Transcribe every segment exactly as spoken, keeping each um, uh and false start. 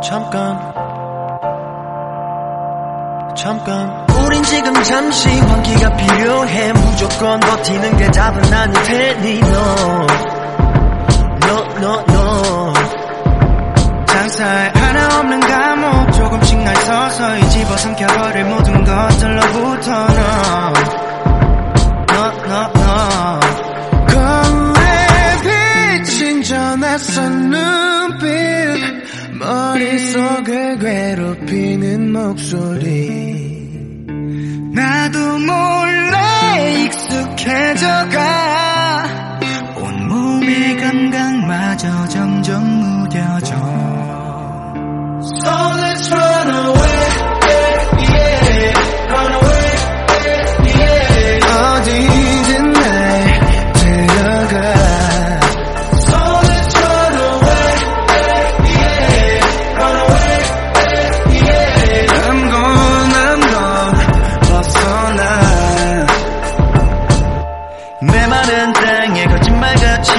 잠깐 잠깐 우린 지금 잠시 환기가 필요해. 무조건 버티는 게 답은 아닐 테니 no no no no. 장사에 하나 없는 감옥 조금씩 날 서서히 집어삼켜버릴 모든 것들로부터 너 no no no. 거울에 비친 저 낯선 눈빛 머릿속을 괴롭히는 목소리 나도 몰래 익숙해져가 온몸의 감각마저 점점 무뎌져. So let's run away, yeah, run away, yeah. 어디든 날 데려가. So let's run away, yeah, run away, yeah. I'm gone, I'm gone, 벗어나. 메마른 땅에 거짓말같이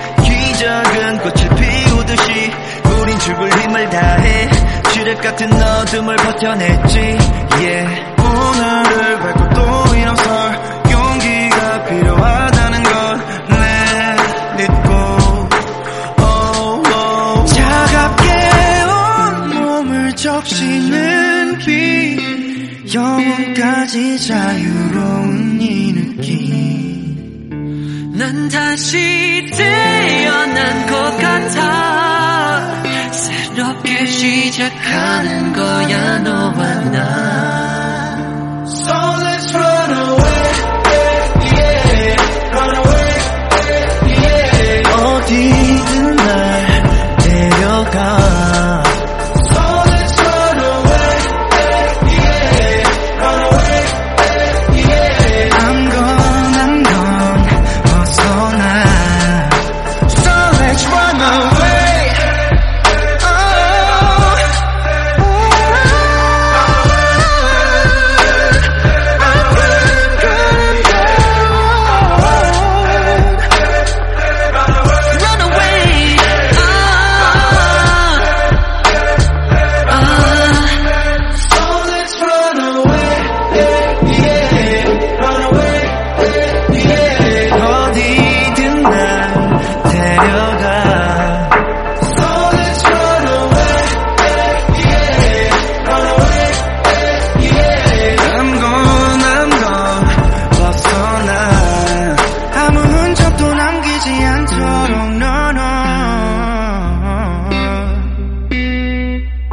기적은 꽃을 피우듯이 우린 죽을 힘을 다해 지륵 같은 어둠을 버텨냈지. Yeah. 오늘을 밟고 또 일어설 용기가 필요하다는 걸 Let it go. Oh, oh. 차갑게 온몸을 적시는 비 영혼까지 자유로운 이 느낌. 난 다시 태어난 것 같아. 새롭게 시작하는 거야 너와 나. So let's run away, yeah, run away, yeah. 어디든 날 데려가. So let's run away, yeah, run away, yeah. I'm gone, I'm gone, 벗어나. So let's run away.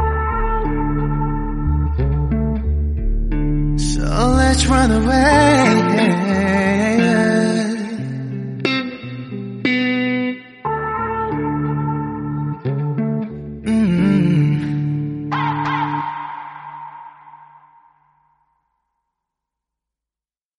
Let's run away.